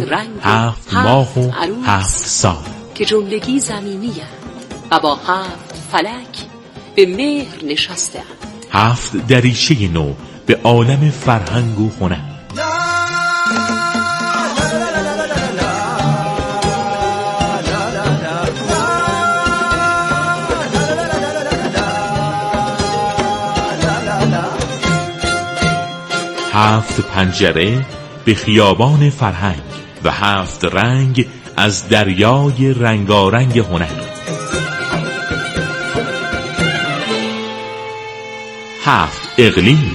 رنگ 7 ماه و 7 سال که جملگی زمینی و با 7 فلک به مهر نشسته 7 دریچه نو به عالم فرهنگ و هنر. هفت پنجره به خیابان فرهنگ و 7 رنگ از دریای رنگارنگ هنر. 7 اقلیم.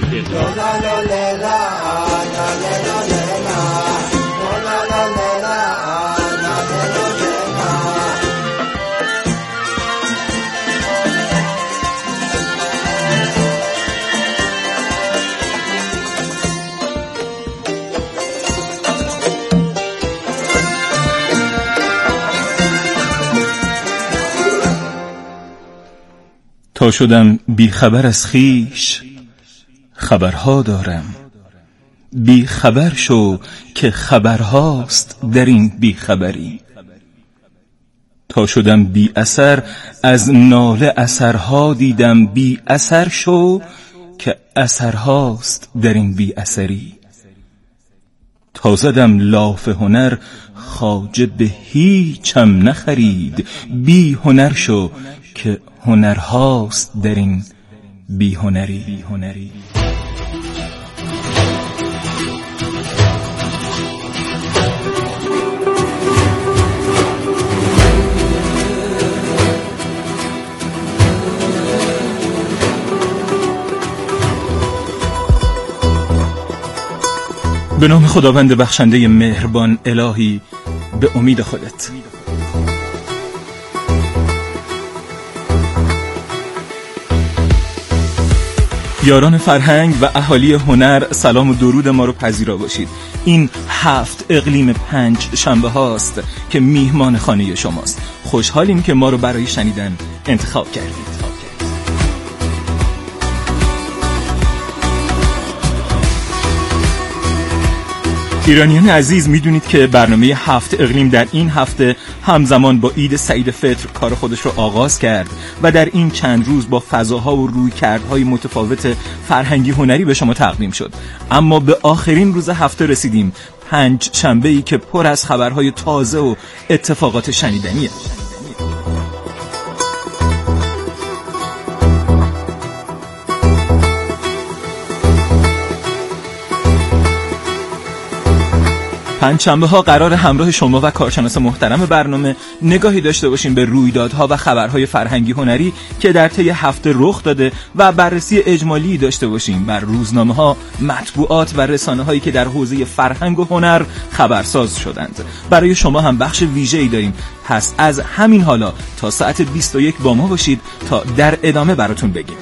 تا شدم بی خبر از خیش خبرها دارم، بی خبر شو که خبرهاست در این بی خبری. تا شدم بی اثر از ناله اثرها دیدم، بی اثر شو که اثرهاست در این بی اثری. تا زدم لاف هنر خواجه به هیچم نخرید، بی هنر شو که هنرهاست در این بی هنری. به نام خداوند بخشنده مهربان. الهی به امید خودت. یاران فرهنگ و اهالی هنر، سلام و درود ما رو پذیرا باشید. این 7 اقلیم 5 شنبه هاست که میهمان خانه شماست. خوشحالیم که ما رو برای شنیدن انتخاب کردید. ایرانیان عزیز، میدونید که برنامه 7 اقلیم در این هفته همزمان با عید سعید فطر کار خودش رو آغاز کرد و در این چند روز با فضاها و رویکردهای متفاوت فرهنگی هنری به شما تقدیم شد. اما به آخرین روز هفته رسیدیم، 5 شنبه‌ای که پر از خبرهای تازه و اتفاقات شنیدنیه. پنجشنبه ها قرار همراه شما و کارشناس محترم برنامه نگاهی داشته باشیم به رویدادها و خبرهای فرهنگی هنری که در طی هفته رخ داده و بررسی اجمالی داشته باشیم بر روزنامه ها، مطبوعات و رسانه هایی که در حوزه فرهنگ و هنر خبرساز شدند. برای شما هم بخش ویژه‌ای داریم، پس از همین حالا تا ساعت 21 با ما باشید تا در ادامه براتون بگیم.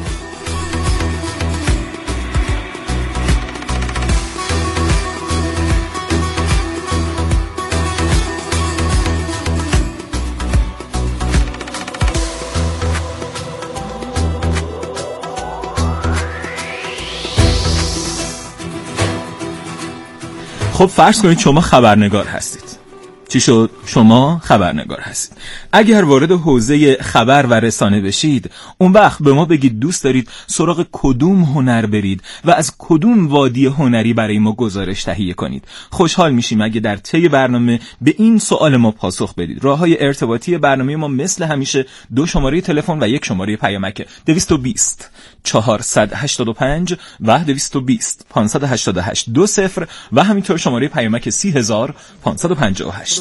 خب فرض کنید شما خبرنگار هستید. چی شد؟ شما خبرنگار هستید. اگر وارد حوزه خبر و رسانه بشید، اون وقت به ما بگید دوست دارید سراغ کدوم هنر برید و از کدوم وادی هنری برای ما گزارش تهیه کنید. خوشحال میشیم اگه در طی برنامه به این سوال ما پاسخ بدید. راههای ارتباطی برنامه ما مثل همیشه 2 شماره تلفن و 1 شماره پیامک 220 485 و 220 588 20 و همینطور شماره پیامک 30558.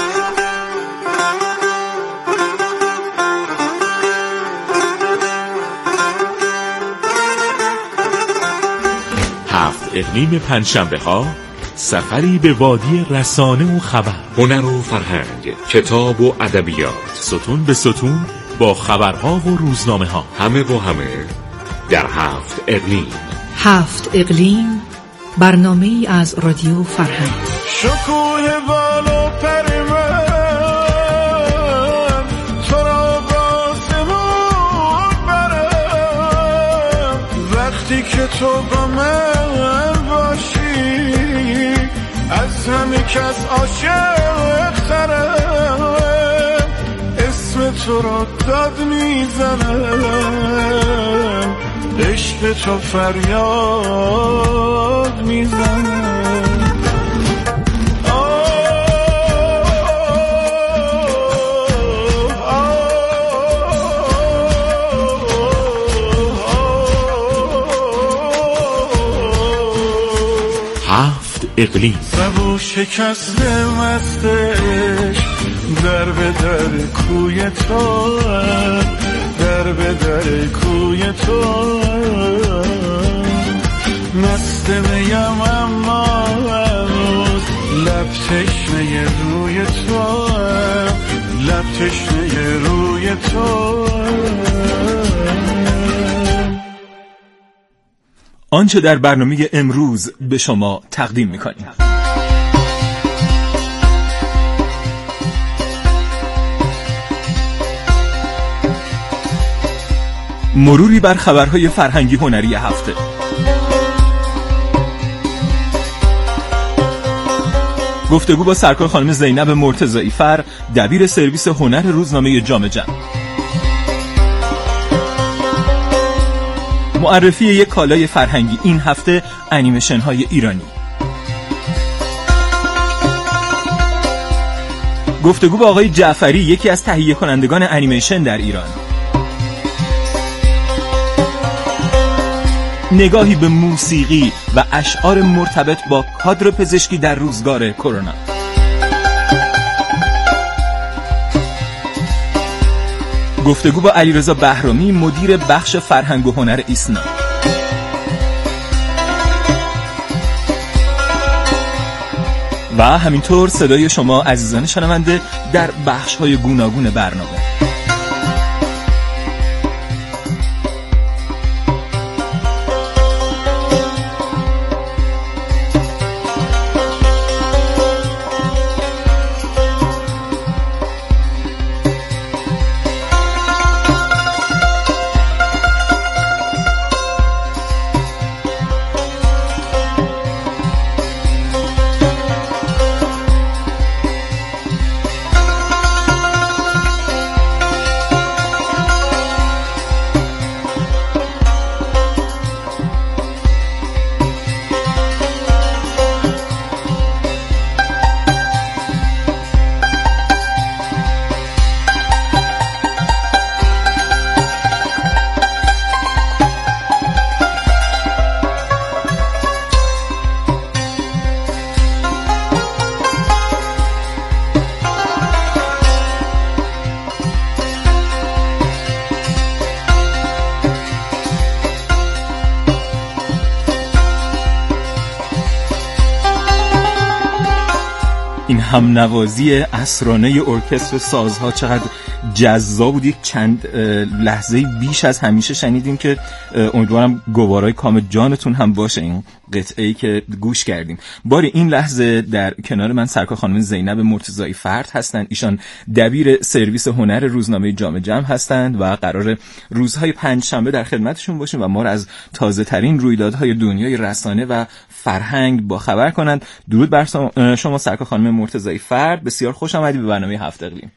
هفت اقلیم پنجشنبه ها، سفری به وادی رسانه و خبر، هنر و فرهنگ، کتاب و ادبیات، ستون به ستون با خبرها و روزنامه ها، همه با همه در 7 اقلیم. 7 اقلیم، برنامه‌ای از رادیو فرهنگ. شکوه بالا پر من تو را با سمون برم، وقتی که تو با من باشی از همه کس عاشق تره، اسم تو رو داد میزنم، عشق تو فریاد میزنم. هفت اقلیم. سبو شکست مستش در به در کوی تو، در به در کوی تو، مست میم اما هنوز لب تشنه روی تو، لب تشنه روی تو. آنچه در برنامه امروز به شما تقدیم می‌کنیم. مروری بر خبرهای فرهنگی هنری هفته. گفتگو با سرکار خانم زینب مرتضایی فر، دبیر سرویس هنر روزنامه جام جم. معرفی یک کالای فرهنگی این هفته، انیمیشن های ایرانی. گفتگو با آقای جعفری، یکی از تهیه کنندگان انیمیشن در ایران. نگاهی به موسیقی و اشعار مرتبط با کادر پزشکی در روزگار کرونا. گفتگو با علیرضا بهرامی، مدیر بخش فرهنگ و هنر ایسنا. و همینطور صدای شما عزیزان شنونده در بخش‌های گوناگون برنامه. این هم نوازی اسرانه ارکستر سازها چقدر جذاب بود. یک چند لحظه بیش از همیشه شنیدیم که امیدوارم گوارای کام جانتون هم باشه این قطعه‌ای که گوش کردیم. باری این لحظه در کنار من سرکار خانم زینب مرتضایی فرد هستند. ایشان دبیر سرویس هنر روزنامه جام جم هستند و قرار روزهای پنجشنبه در خدمتشون باشیم و ما را از تازه ترین رویدادهای دنیای رسانه و فرهنگ با خبر کنند. درود بر شما سرکار خانم مرتضایی فرد، بسیار خوش آمدید به برنامه هفت اقلیم.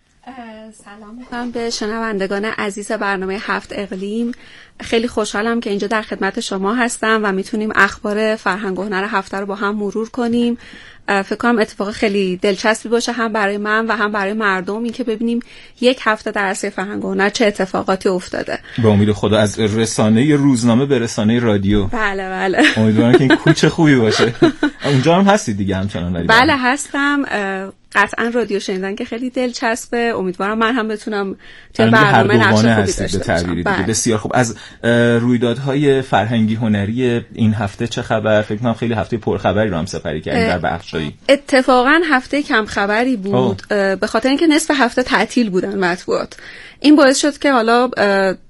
سلام میکنم به شنوندگان عزیز برنامه هفت اقلیم. خیلی خوشحالم که اینجا در خدمت شما هستم و میتونیم اخبار فرهنگ و هنر هفته رو با هم مرور کنیم. فکر کنم اتفاق خیلی دلچسبی باشه هم برای من و هم برای مردم، این که ببینیم یک هفته در عرصه فرهنگ و هنر چه اتفاقاتی افتاده. به امید خدا از رسانه روزنامه به رسانه رادیو. بله بله. امیدوارم که این کوچه خوبی باشه. اونجا هم هستی دیگه همچنان؟ بله هستم. قطعا رادیو شنیدن که خیلی دلچسبه. امیدوارم من هم بتونم توی برنامه نقش خوبی داشته باشم. بسیار خوب. از رویدادهای فرهنگی هنری این هفته چه خبر؟ فکر کنم خیلی هفته پرخبری رو هم سپری کردیم در بخشایی. اتفاقا هفته کم خبری بود به خاطر اینکه نصف هفته تعطیل بودن مطبوعات. این باعث شد که حالا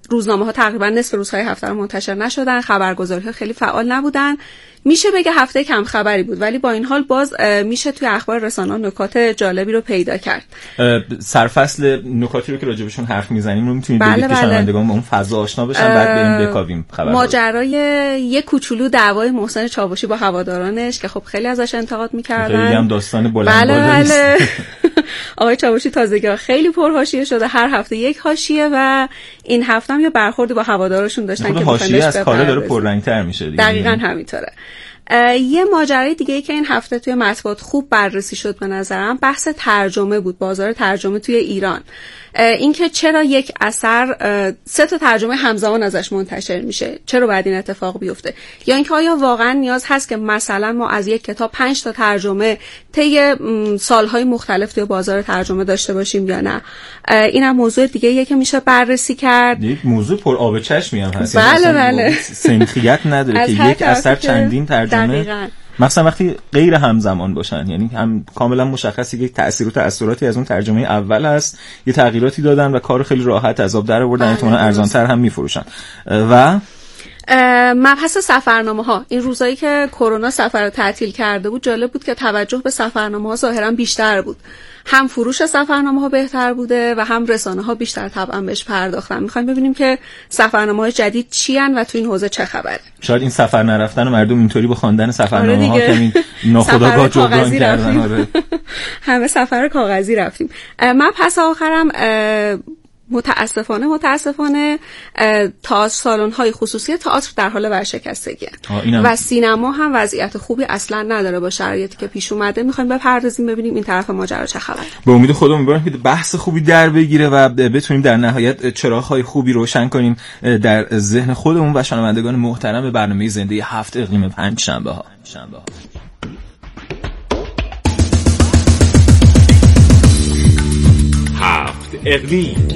روزنامه‌ها تقریبا نصف روزهای هفته رو منتشر نشدن، خبرگزاری‌ها خیلی فعال نبودن. میشه بگه هفته کم خبری بود، ولی با این حال باز میشه توی اخبار رسانه‌ها نکات جالبی رو پیدا کرد. سرفصل نکاتی رو که راجبشون حرف میزنیم رو میتونید بگید که شنوندگان با اون فضا آشنا بشن، بعد بریم بکاویم خبر. ماجرای یک کوچولو دعوای محسن چاوشی با هوادارانش که خب خیلی ازش انتقاد می‌کردن. خیلی هم داستان بلند بله. آقای چاوشی تازگی خیلی پرحاشیه شده، هر هفته یک حاشیه و این هفته هم یه برخوردی با هوادارشون داشتن که حاشیه از کار داره پررنگ‌تر میشه دیگه. دقیقاً همینطوره. یه ماجرای دیگه‌ای که این هفته توی مطبوعات خوب بررسی شد به نظرم بحث ترجمه بود، بازار ترجمه توی ایران. اینکه چرا یک اثر 3 تا ترجمه همزمان ازش منتشر میشه، چرا باید این اتفاق بیفته، یا اینکه آیا واقعا نیاز هست که مثلا ما از یک کتاب 5 تا ترجمه طی سالهای مختلف توی بازار ترجمه داشته باشیم یا نه. اینم موضوع دیگه‌ایه که میشه بررسی کرد. یک موضوع پر آب چشمی هم هست. بله. سنخیت نداره که یک اثر چندین ترجمه دقیقاً. مثلا وقتی غیر همزمان باشن، یعنی هم کاملا مشخصه که تأثیر و تأثیراتی از اون ترجمه اول هست، یه تغییراتی دادن و کار خیلی راحت از آب در آوردن، احتمالاً ارزان‌تر هم میفروشن. و مبحث سفرنامه‌ها، این روزایی که کرونا سفر رو تعطیل کرده بود جالب بود که توجه به سفرنامه‌ها ظاهراً بیشتر بود. هم فروش سفرنامه‌ها بهتر بوده و هم رسانه‌ها بیشتر طبعاً بهش پرداختن. می‌خوایم ببینیم که سفرنامه‌های جدید چی ان و تو این حوزه چه خبره. شاید این سفر نرفتن و مردم اینطوری با خواندن سفرنامه‌ها که این ناخودآگاه جبران کردن. همه سفر کاغذی رفتیم. مبحث آخرم متاسفانه تئاتر سالن‌های خصوصی تئاتر در حال ورشکستگی و سینما هم وضعیت خوبی اصلا نداره با شرایطی که پیش اومده. می‌خوایم بپردازیم ببینیم این طرف ماجرا چه خبره. به امید خدا امیدوارم که بحث خوبی در بگیره و بتونیم در نهایت چراغ‌های خوبی روشن کنیم در ذهن خودمون و شنوندگان محترم برنامه زنده 7 اقلیم پنجشنبه‌ها. اقلیم.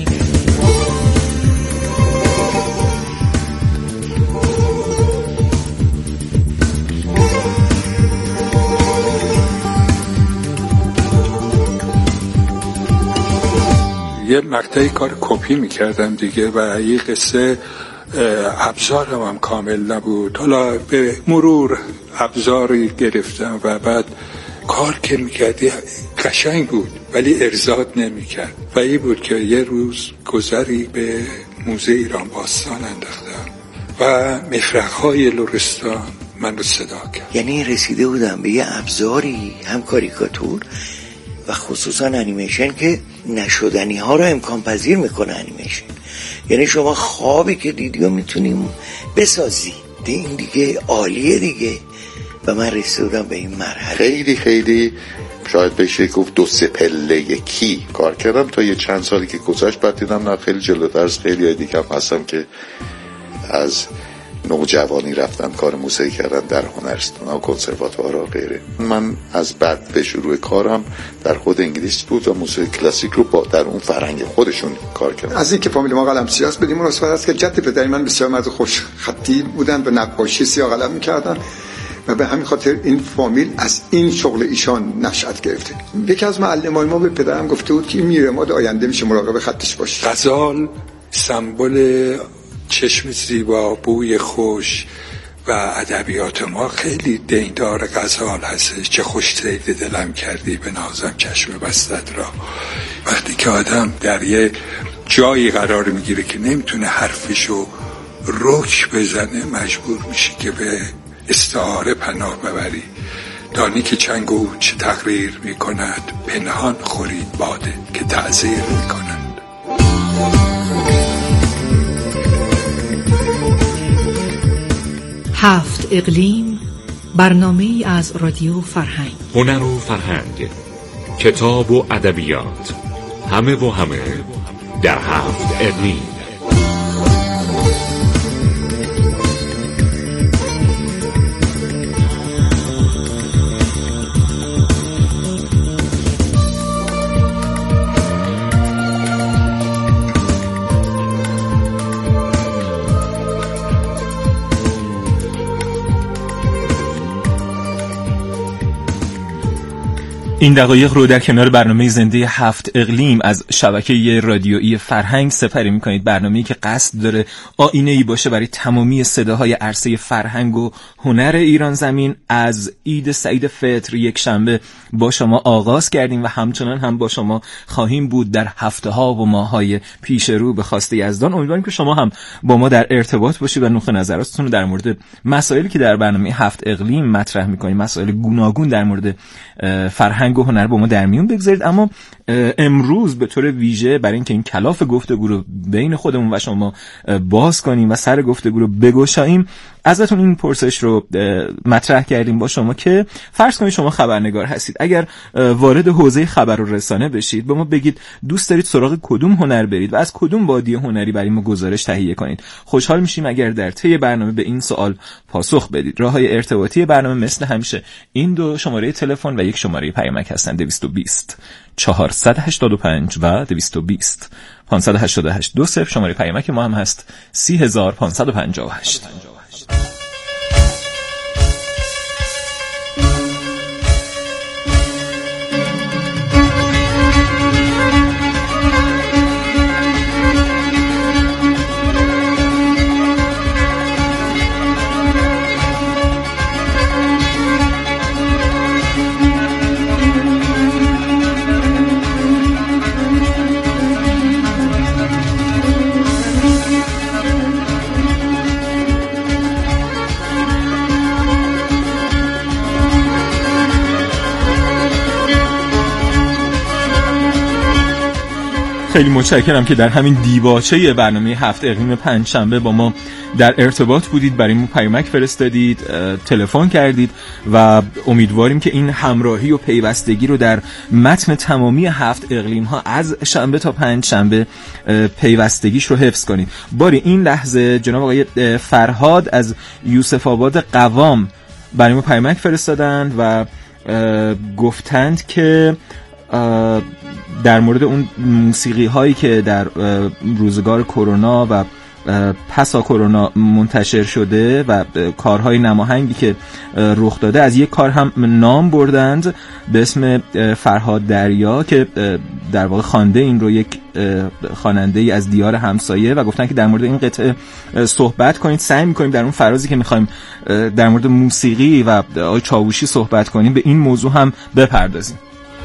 یه مقطعی کار کپی میکردم دیگه و این قصه ابزارم هم کامل نبود. حالا به مرور ابزاری گرفتم و بعد کار که میکردی قشنگ بود ولی ارضاد نمیکرد و این بود که یه روز گذری به موزه ایران باستان انداختم و مفرق‌های لرستان من رو صدا کرد. یعنی رسیده بودم به یه ابزاری، هم کاریکاتور و خصوصا انیمیشن که نشدنی ها رو امکان پذیر میکنه انیمیشن. یعنی شما خوابی که دیدی رو میتونیم بسازی. این دیگه عالیه دیگه. و من رسیده بودم به این مرحله. خیلی شاید بشه گفت 2-3 پله یکی کار کردم تا یه چند سالی که گذشت. بعد دیدم نه خیلی جلوتر از خیلی دیگه هم هستم که از نوجوانی رفتن کار موسیقی کردن در هنرستان و کنسرواتوار و غیره. من از بعد به شروع کارم در خود انگلیس بود و موسیقی کلاسیک رو در اون فرهنگ خودشون کار کردم. از این که فامیل ما قلم سیاه است بدیم مناسبت است که جد پدری من بسیار مرد خوش خطی بودن و نقاشی سیاه قلم می‌کردن و به همین خاطر این فامیل از این شغل ایشان نشأت گرفته. یکی از معلمای ما به پدرم گفته بود که میرماد آینده میشه مراقب خطش باش. غزال سمبل چشم زیبا، بوی خوش و ادبیات ما خیلی دیندار غزال هستش. چه خوش صید دلم کردی به نازم چشم بستت را. وقتی که آدم در یه جایی قرار میگیره که نمیتونه حرفشو رک بزنه مجبور میشی که به استعاره پناه ببری. دانی که چنگ او چه تقریر میکند، پنهان خورید باده که تعذیر میکنند. هفت اقلیم، برنامه‌ای از رادیو فرهنگ. هنر و فرهنگ، کتاب و ادبیات، همه و همه در 7 اقلیم. این دقایق رو در کنار برنامه زنده 7 اقلیم از شبکه رادیویی فرهنگ سپری می‌کنید. برنامه‌ای که قصد داره آینه‌ای باشه برای تمامی صداهای عرصه فرهنگ و هنر ایران زمین. از عید سعید فطر یک شنبه با شما آغاز کردیم و همچنان هم با شما خواهیم بود در هفته‌ها و ماه‌های پیش رو به خواسته یزدان. امیدواریم که شما هم با ما در ارتباط باشید و نقطه نظراتتون رو در مورد مسائلی که در برنامه 7 اقلیم مطرح می‌کنیم، مسائل گوناگون در مورد فرهنگ و هنر با ما در میون بگذارید. اما امروز به طور ویژه برای اینکه این کلاف گفتگو رو بین خودمون و شما باز کنیم و سر گفتگو رو بگشاییم، ازتون این پرسش رو مطرح کردیم با شما که فرض کنید شما خبرنگار هستید. اگر وارد حوزه خبر و رسانه بشید، به ما بگید دوست دارید سراغ کدوم هنر برید و از کدوم وادی هنری برای ما گزارش تهیه کنید. خوشحال میشیم اگر در طی برنامه به این سوال پاسخ بدید. راههای ارتباطی برنامه مثل همیشه این دو شماره تلفن و یک شماره پیامک هستن: 220 485 و 220 588 20. شماره پیامک ما هم هست 30558. خیلی متشکرم که در همین دیباچه برنامه 7 اقلیم پنجشنبه با ما در ارتباط بودید، برای ما پیامک فرستادید، تلفن کردید و امیدواریم که این همراهی و پیوستگی رو در متن تمامی 7 اقلیم ها از شنبه تا پنجشنبه پیوستگیش رو حفظ کنید. باری این لحظه جناب آقای فرهاد از یوسف آباد قوام برای ما پیامک فرستادند و گفتند که در مورد اون موسیقی هایی که در روزگار کرونا و پسا کرونا منتشر شده و کارهای نماهنگی که رخ داده، از یک کار هم نام بردند به اسم فرهاد دریا که در واقع خوانده این رو یک خواننده‌ای از دیار همسایه و گفتن که در مورد این قطعه صحبت کنید. سعی می‌کنیم در اون فرازی که می‌خوایم در مورد موسیقی و آقای چاووشی صحبت کنیم به این موضوع هم بپردازیم.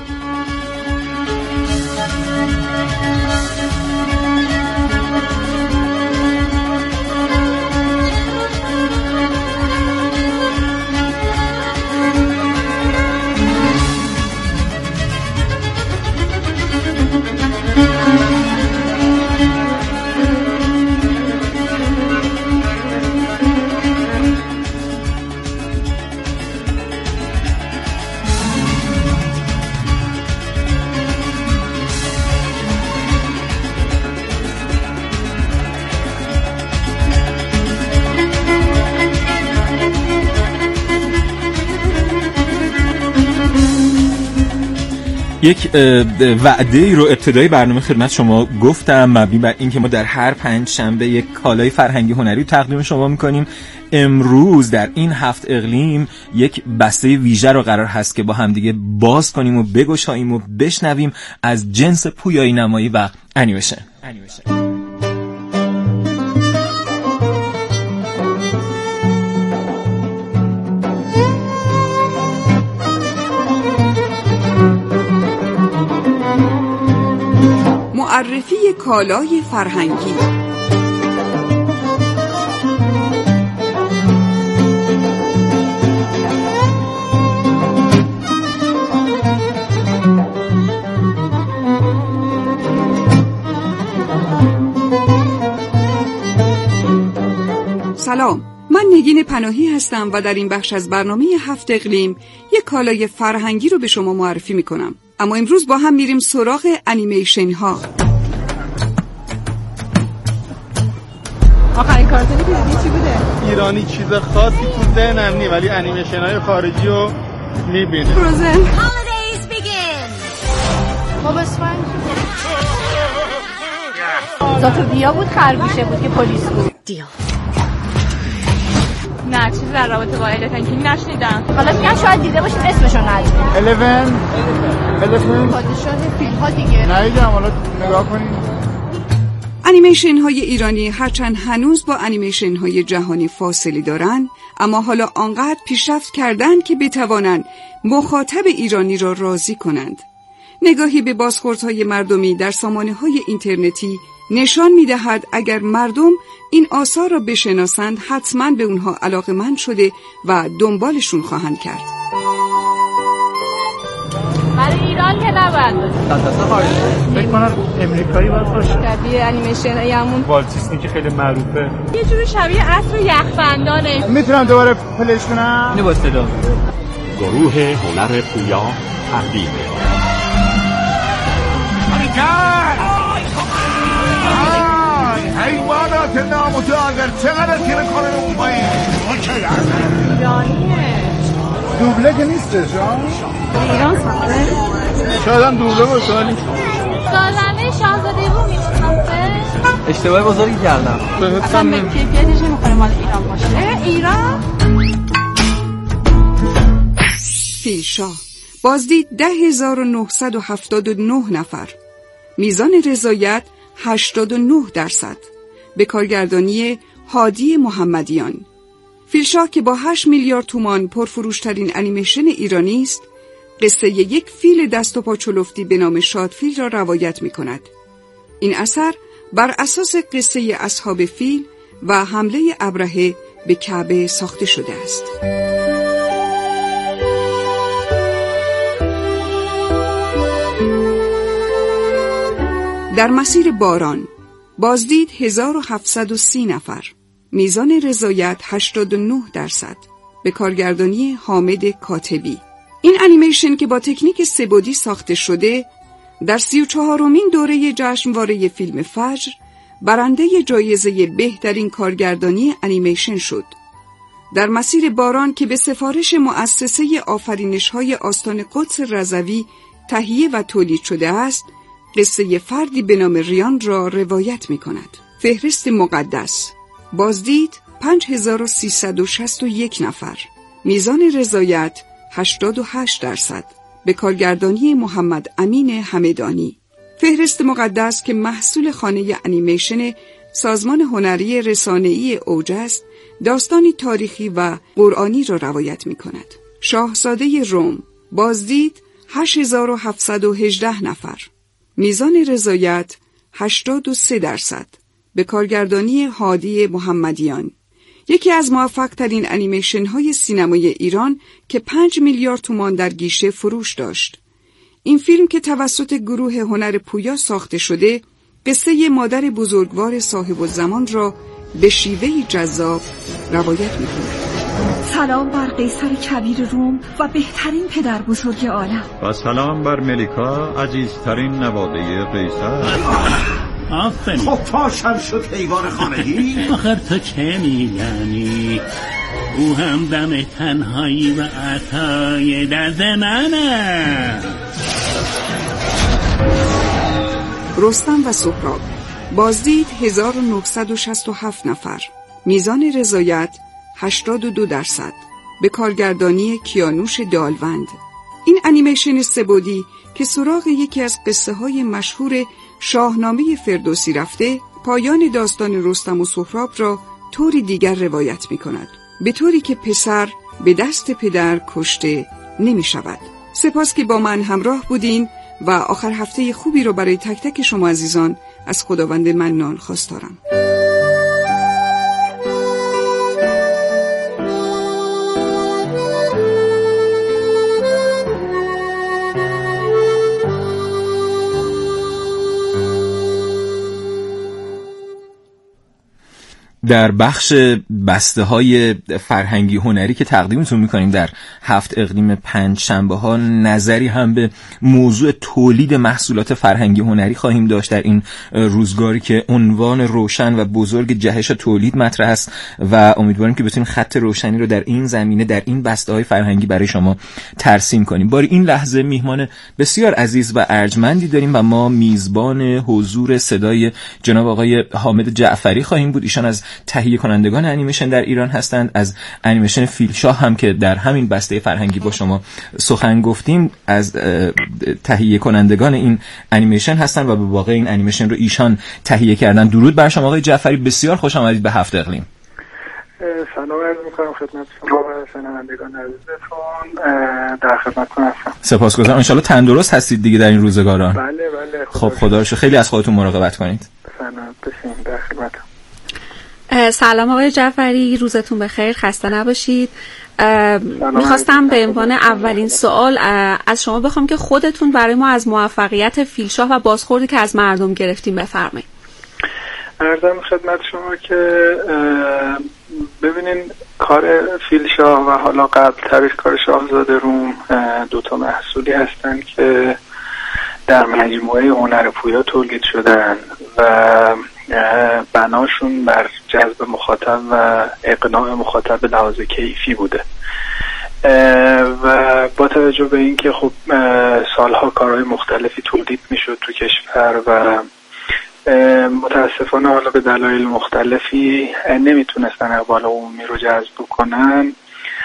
یک وعده ای رو ابتدای برنامه خدمت شما گفتم، مبنی بر اینکه ما در هر پنجشنبه یک کالای فرهنگی هنری تقدیم شما میکنیم. امروز در این 7 اقلیم یک بسته ویژه رو قرار هست که با همدیگه باز کنیم و بگشاییم و بشنویم از جنس پویایی نمایی و انیمیشن. معرفی کالای فرهنگی. سلام، من نگین پناهی هستم و در این بخش از برنامه 7 اقلیم یک کالای فرهنگی رو به شما معرفی میکنم. اما امروز با هم میریم سراغ انیمیشن ها. آخرین کارتونی که دیدی چی بوده؟ ایرانی چیز خاصی تو ذهنم نی، ولی انیمیشن های خارجی رو میبینه. فروزن. Holidays begin. بابا اسفنج. زاتوبیا بود، خرگوشه بود که پلیس بود. دیال. نه چیزی در رابطه با الفن کینگ نشنیدم. حالا میگم شاید دیده باشید اسمشو ندید. الفن پادشاه فیلم‌ها دیگه. ندیدم، حالا نگاه کنید. انیمیشن های ایرانی هرچند هنوز با انیمیشن های جهانی فاصله دارند، اما حالا آنقدر پیشرفت کردند که بتوانند مخاطب ایرانی را راضی کنند. نگاهی به بازخوردهای مردمی در سامانه‌های اینترنتی نشان می‌دهد اگر مردم این آثار را بشناسند حتماً به اونها علاقه‌مند شده و دنبالشون خواهند کرد. برای ایران که نباید باشه. فکر کنم امریکایی باید باشه. شبیه انیمیشن همون والت دیسنی که خیلی معروفه. یه جوری شبیه عصر یخبندانه. میتونم دوباره پلیش کنم؟ اینو با صدا. گروه هنر پویا تقدیم حیوانات نامتعادل چقدر تیر کنه اون پایین ایرانیه. دوبله که نیستش ایران ساخته؟ شاید هم دوبله باشه ولی سازنده شاهزاده رو می‌شناسه؟ اشتباه بزرگی کردم. اصلا به کیفیتش نمی‌خوره مال ایران باشه. ایران؟ فیلشاه بازدید 10,979 نفر. میزان رضایت 89%. به کارگردانی هادی محمدیان. فیلشاه که با 8 میلیارد تومان پرفروشترین انیمیشن ایرانی است، قصه یک فیل دست و پا چلفتی به نام شادفیل را روایت می کند. این اثر بر اساس قصه اصحاب فیل و حمله ابرهه به کعبه ساخته شده است. در مسیر باران بازدید 1730 نفر. میزان رضایت 89%. به کارگردانی حامد کاتبی. این انیمیشن که با تکنیک سه‌بعدی ساخته شده در 34مین دوره جشنواره فیلم فجر برنده جایزه بهترین کارگردانی انیمیشن شد. در مسیر باران که به سفارش مؤسسه آفرینش‌های آستان قدس رضوی تهیه و تولید شده است، قصه فردی به نام ریان را روایت می کند. فهرست مقدس بازدید 5361 نفر. میزان رضایت 88%. به کارگردانی محمد امین همدانی. فهرست مقدس که محصول خانه انیمیشن سازمان هنری رسانه‌ای اوج است، داستانی تاریخی و قرآنی را روایت می کند. شاهزاده روم بازدید 8718 نفر. میزان رضایت 83%. به کارگردانی هادی محمدیان. یکی از موفق ترین انیمیشن های سینمای ایران که 5 میلیارد تومان در گیشه فروش داشت. این فیلم که توسط گروه هنر پویا ساخته شده، قصه مادر بزرگوار صاحب الزمان را به شیوهی جذاب روایت می‌کند. سلام بر قیصر کبیر روم و بهترین پدر بزرگ عالم. و سلام بر ملیکا عزیزترین نواده قیصر. آفرین. خب پاشم شد حیوان خانگی. آخر تو چه میدانی؟ او هم دم تنهایی و عطای دست منه. رستم و سهراب بازدید 1967 نفر. میزان رضایت 82%. به کارگردانی کیانوش دالوند. این انیمیشن سه‌بعدی که سراغ یکی از قصه های مشهور شاهنامه فردوسی رفته، پایان داستان رستم و سهراب را طوری دیگر روایت می کند. به طوری که پسر به دست پدر کشته نمی شود. سپاس که با من همراه بودین و آخر هفته خوبی رو برای تک تک شما عزیزان از خداوند منان خواستارم. در بخش بسته های فرهنگی هنری که تقدیمتون میکنیم در 7 اقلیم 5 شنبه ها، نظری هم به موضوع تولید محصولات فرهنگی هنری خواهیم داشت در این روزگاری که عنوان روشن و بزرگ جهش تولید مطرح است و امیدواریم که بتونیم خط روشنی رو در این زمینه، در این بسته های فرهنگی برای شما ترسیم کنیم. بار این لحظه میهمان بسیار عزیز و ارجمندی داریم و ما میزبان حضور صدای جناب آقای حامد جعفری خواهیم بود. ایشان از تهیه کنندگان انیمیشن در ایران هستند. از انیمیشن فیلشاه هم که در همین بسته فرهنگی با شما سخن گفتیم، از تهیه کنندگان این انیمیشن هستند و به واقع این انیمیشن رو ایشان تهیه کردن. درود بر شما آقای جعفری، بسیار خوش آمدید به هفت اقلیم. سلام عرض می‌کنم خدمت شما و شنوندگان عزیزتون. در خدمتتون هستم. سپاسگزارم. ان شاءالله تندرست هستید دیگه در این روزگاران. بله. خب خدا رو شکر. خیلی از خودتون مراقبت کنید. سلام باشین. در خدمتتون. سلام آقای جعفری، روزتون بخیر، خسته نباشید. میخواستم به عنوان اولین سوال از شما بخوام که خودتون برای ما از موفقیت فیلشاه و بازخوردی که از مردم گرفتیم بفرمایید. عرضم خدمت شما که ببینین کار فیلشاه و حالا قبل ترش کار شاهزاده روم دوتا محصولی هستن که در مجموعه هنر پویا تولید شدن و بناشون بر جذب مخاطب و اقناع مخاطب به لحاظ کیفی بوده و با توجه به اینکه خب سالها کارهای مختلفی تولید میشد تو کشور و متاسفانه حالا به دلایل مختلفی نمیتونستن اقبال عمومی رو جذب کنن،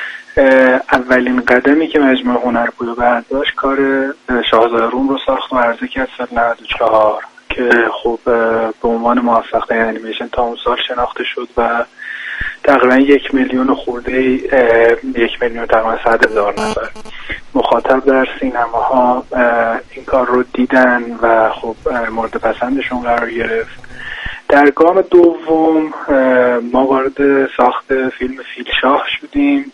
اولین قدمی که مجموعه هنر پویا برداشت کار شاهزاده روم رو ساخت و عرضه کرد سال 94 که خب به عنوان موفق ترین انیمیشن تا اون سال شناخته شد و تقریبا 1 میلیون خورده 1 میلیون تقریبا 100,000 نفر مخاطب در سینماها این کار رو دیدن و خب مورد پسندشون قرار گرفت. در گام دوم ما وارد ساخت فیلم فیلشاه شدیم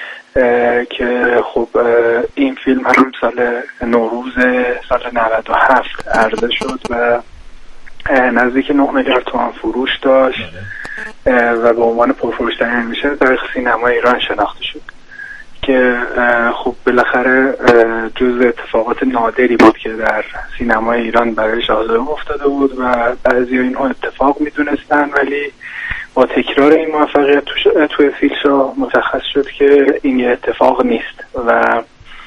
که خب این فیلم هم سال نوروز سال 97 عرضه شد و نزدیک 9 میلیارد تومان فروش داشت و به عنوان پرفروش‌ترین انیمیشن در تاریخ سینما ایران شناخته شد که خب بالاخره جزء اتفاقات نادری بود که در سینما ایران برای شاهزاده افتاده بود و بعضی اینو اتفاق میدونستن، ولی با تکرار این موفقیت توی فیلشاه مشخص شد که این یه اتفاق نیست و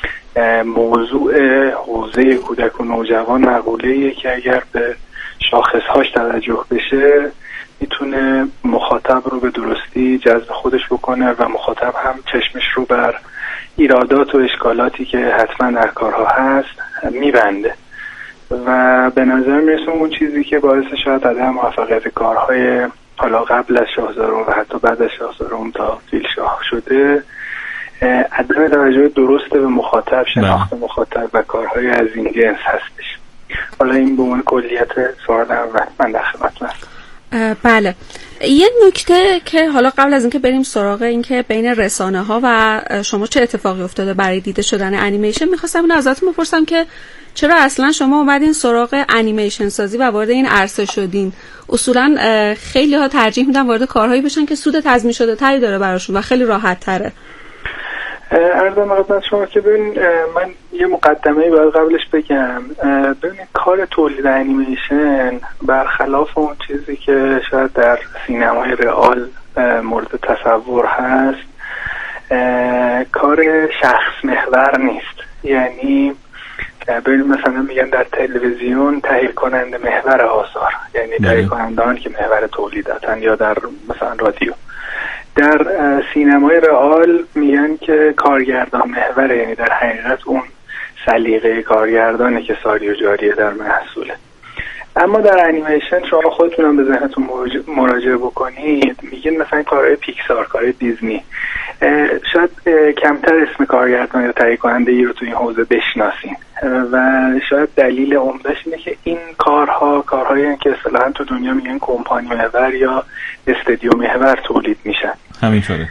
موضوع حوزه کودک و نوجوان مقوله‌ایه که اگر به شاخصهاش توجه بشه میتونه مخاطب رو به درستی جذب خودش بکنه و مخاطب هم چشمش رو بر ایرادات و اشکالاتی که حتما در کارها هست میبنده و به نظر میرسه اون چیزی که باعث شاید عدم موفقیت کارهای حالا قبل از شاهزاده روم و حتی بعد از شاهزاده روم تا فیلشاه شده عدم توجه درست به مخاطب، شناخت مخاطب و کارهای از این جنس هستش. حالا این به عنوان کلیت سوال اول من در خدمتتون هستم. بله، یه نکته که حالا قبل از اینکه بریم سراغ این که بین رسانه ها و شما چه اتفاقی افتاده برای دیده شدن انیمیشن، میخواستم اینو ازتون بپرسم که چرا اصلا شما اومدین سراغ انیمیشن سازی و وارد این عرصه شدین؟ اصولا خیلی ها ترجیح میدن وارد کارهایی بشن که سود تضمین شده تری داره براشون و خیلی راحت تره. عرضم خدمت شما که ببین من یه مقدمه‌ای باید قبلش بگم. ببین کار تولید انیمیشن برخلاف اون چیزی که شاید در سینمای رئال مورد تصور هست کار شخص محور نیست. یعنی ببین مثلا میگن در تلویزیون تهیه کننده محور آثار، یعنی تهیه کنندگان که محور تولیداتن، یا در مثلا رادیو. در سینمای رئال میگن که کارگردان محوره، یعنی در حقیقت اون سلیقه کارگردانه که ساری و جاریه در محصوله. اما در انیمیشن شما خودتونم به ذهنتون مراجعه بکنید، میگین مثلا کارهای پیکسار، کارهای دیزنی، شاید کمتر اسم کارگردان یا تهیه کننده ای رو تو این حوزه بشناسین و شاید دلیل عمده‌اش اینه که این کارهایی که اصطلاحاً تو دنیا میگن کمپانی محور یا استودیو محور تولید میشن. همینطوره.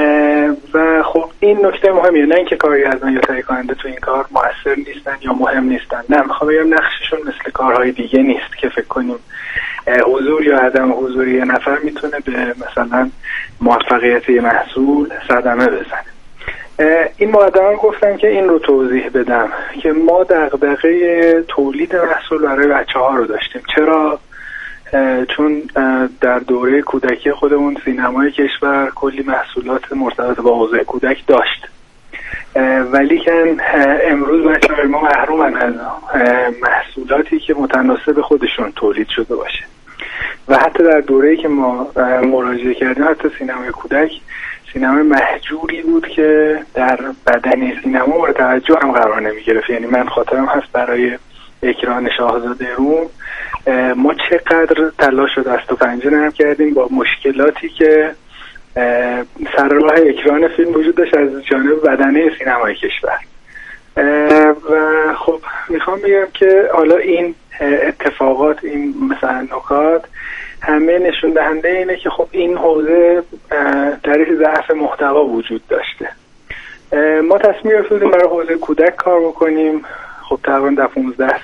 و خب این نکته مهمیه، نه اینکه کارگردان یا تهیه کننده تو این کار موثر نیستن یا مهم نیستن، نه، میخوام بگم نقششون مثل کارهای دیگه نیست که فکر کنیم حضور یا عدم حضور یه نفر میتونه به مثلا موفقیت یه محصول صدمه بزنه. این مقدمه گفتم که این رو توضیح بدم که ما دغدغه تولید محصول برای بچه‌ها رو داشتیم. چرا؟ چون در دوره کودکی خودمون سینمای کشور کلی محصولات مرتبط با حوزه کودک داشت، ولی که امروز بچه‌های ما محرومن از محصولاتی که متناسب خودشون تولید شده باشه. و حتی در دوره‌ای که ما مراجعه کردیم حتی سینمای کودک سینمای محجوری بود که در بدنه سینما مورد توجه هم قرار نمی‌گرفت. یعنی من خاطرم هست برای اکران شاهزاده روم ما چقدر تلاش و دست و پنجه نرم کردیم با مشکلاتی که سر راه اکران فیلم وجود داشت از جانب بدنه سینمای کشور. و خب میخوام بگم که حالا این اتفاقات، این مثلا نکات همه نشون دهنده اینه که خب این حوزه در یک ضعف محتوا وجود داشته. ما تصمیم گرفتیم برای حوزه کودک کار بکنیم. خب تقریبا در 15